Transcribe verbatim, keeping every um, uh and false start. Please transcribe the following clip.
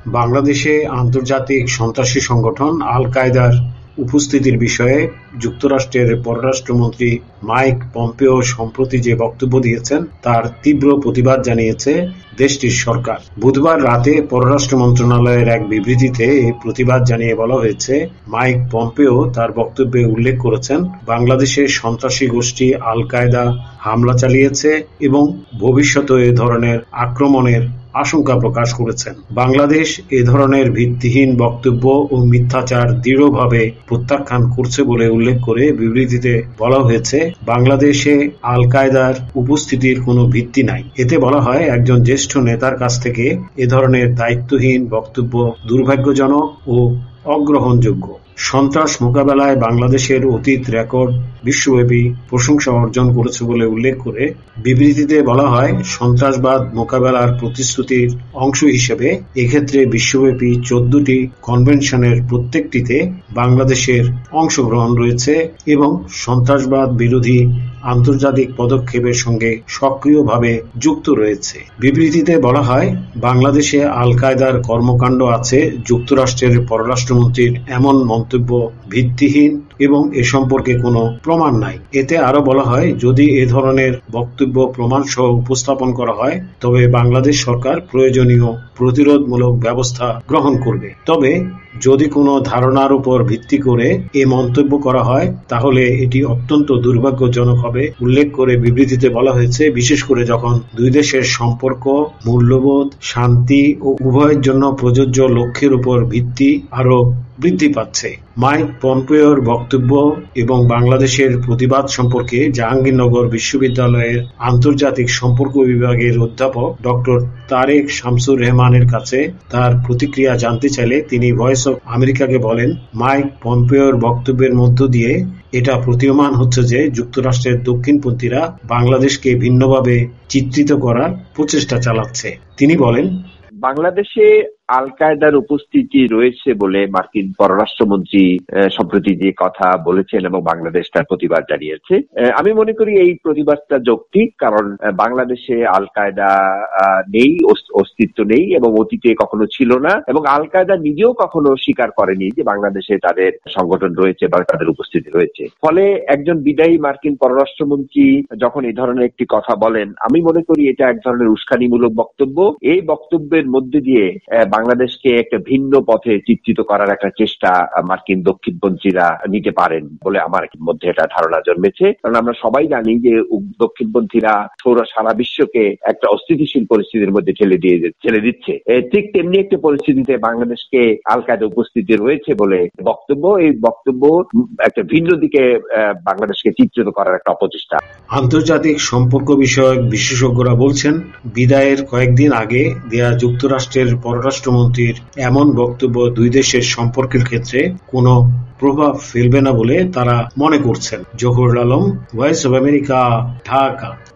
বাংলাদেশে আন্তর্জাতিক সন্ত্রাসী সংগঠন আল কায়দার উপস্থিতির বিষয়ে যুক্তরাষ্ট্রের পররাষ্ট্রমন্ত্রী মাইক পম্পেও সম্প্রতি যে বক্তব্য দিয়েছেন তার তীব্র প্রতিবাদ জানিয়েছে দেশটির সরকার। বুধবার রাতে পররাষ্ট্র মন্ত্রণালয়ের এক বিবৃতিতে এই প্রতিবাদ জানিয়ে বলা হয়েছে, মাইক পম্পেও তার বক্তব্যে উল্লেখ করেছেন বাংলাদেশের সন্ত্রাসী গোষ্ঠী আল কায়দা হামলা চালিয়েছে এবং ভবিষ্যতে এ ধরনের আক্রমণের আশঙ্কা প্রকাশ করেছেন। বাংলাদেশ এ ধরনের ভিত্তিহীন বক্তব্য ও মিথ্যাচার দৃঢ়ভাবে প্রত্যাখ্যান করছে বলে উল্লেখ করে বিবৃতিতে বলা হয়েছে, বাংলাদেশে আল কায়দার উপস্থিতির কোনো ভিত্তি নাই। এতে বলা হয়, একজন জ্যেষ্ঠ নেতার কাছ থেকে এ ধরনের দায়িত্বহীন বক্তব্য দুর্ভাগ্যজনক ও অগ্রহণযোগ্য। সন্ত্রাস মোকাবেলায় বাংলাদেশের অতীত রেকর্ড বিশ্বব্যাপী প্রশংসা অর্জন করেছে বলে উল্লেখ করে বিবৃতিতে বলা হয়, সন্ত্রাসবাদ মোকাবেলার প্রতিশ্রুতির অংশ হিসেবে এক্ষেত্রে বিশ্বব্যাপী চোদ্দটি কনভেনশনের প্রত্যেকটিতে বাংলাদেশের অংশগ্রহণ রয়েছে এবং সন্ত্রাসবাদ বিরোধী আন্তর্জাতিক পদক্ষেপের সঙ্গে সক্রিয়ভাবে যুক্ত রয়েছে। বিবৃতিতে বলা হয়, বাংলাদেশে আল কায়দার কর্মকাণ্ড আছে যুক্তরাষ্ট্রের পররাষ্ট্রমন্ত্রীর এমন মন্তব্য ভিত্তিহীন এবং এ সম্পর্কে কোনো প্রমাণ নাই। এতে আরো বলা হয়, যদি এ ধরনের বক্তব্য প্রমাণ সহ উপস্থাপন করা হয় তবে বাংলাদেশ সরকার প্রয়োজনীয় প্রতিরোধমূলক ব্যবস্থা গ্রহণ করবে। তবে যদি কোনো ধারণার উপর ভিত্তি করে এ মন্তব্য করা হয় তাহলে এটি অত্যন্ত দুর্ভাগ্যজনক হবে। উল্লেখ করে বিবৃতিতে বলা হয়েছে, বিশেষ করে যখন দুই দেশের সম্পর্ক, মূল্যবোধ, শান্তি ও উভয়ের জন্য প্রযোজ্য লক্ষ্যের উপর ভিত্তি আরো বৃদ্ধি পাচ্ছে। মাইক পম্পেওর বক্তব্য এবং বাংলাদেশের প্রতিবাদ সম্পর্কে জাহাঙ্গীরনগর বিশ্ববিদ্যালয়ের আন্তর্জাতিক সম্পর্ক বিভাগের অধ্যাপক ডক্টর তারেক শামসুর রহমানের কাছে তার প্রতিক্রিয়া জানতে চাইলে তিনি ভয়েস অব আমেরিকাকে বলেন, মাইক পম্পেওর বক্তব্যের মধ্য দিয়ে এটা প্রতীয়মান হচ্ছে যে যুক্তরাষ্ট্রের দক্ষিণপন্থীরা বাংলাদেশকে ভিন্নভাবে চিত্রিত করার প্রচেষ্টা চালাচ্ছে। তিনি বলেন, বাংলাদেশে আল কায়দার উপস্থিতি রয়েছে বলে মার্কিন পররাষ্ট্রমন্ত্রী সম্প্রতি যে কথা বলেছেন এবং বাংলাদেশ তার প্রতিবাদ জানিয়েছে, আমি মনে করি এই প্রতিবাদটা যৌক্তিক। কারণ বাংলাদেশে আল কায়দা নেই, অস্তিত্ব নেই এবং অতীতে কখনো ছিল না, এবং আল কায়দা নিজেও কখনো স্বীকার করেনি যে বাংলাদেশে তাদের সংগঠন রয়েছে বা তাদের উপস্থিতি রয়েছে। ফলে একজন বিদায়ী মার্কিন পররাষ্ট্রমন্ত্রী যখন এই ধরনের একটি কথা বলেন, আমি মনে করি এটা এক ধরনের উস্কানিমূলক বক্তব্য। এই বক্তব্যের মধ্যে দিয়ে বাংলাদেশকে একটা ভিন্ন পথে চিত্রিত করার একটা চেষ্টা মার্কিন দক্ষিণপন্থীরা নিতে পারেন বলে আমার মধ্যে একটা ধারণা জন্মেছে। কারণ আমরা সবাই জানি যে দক্ষিণপন্থীরা সারা বিশ্বকে একটা অস্থিতিশীল পরিস্থিতির মধ্যে ঠেলে দিয়ে ঠেলে দিচ্ছে। ঠিক তেমনি একটি পরিস্থিতিতে বাংলাদেশকে আল কায়দা উপস্থিতি রয়েছে বলে বক্তব্য, এই বক্তব্য একটা ভিন্ন দিকে বাংলাদেশকে চিত্রিত করার একটা অপচেষ্টা। আন্তর্জাতিক সম্পর্ক বিষয়ক বিশেষজ্ঞরা বলছেন, বিদায়ের কয়েকদিন আগে দেয়া যুক্তরাষ্ট্রের পররাষ্ট্রমন্ত্রীর এমন বক্তব্য দুই দেশের সম্পর্কের ক্ষেত্রে কোনো প্রভাব ফেলবে না বলে তারা মনে করছেন। Zahurul Alam, Voice of America, Dhaka.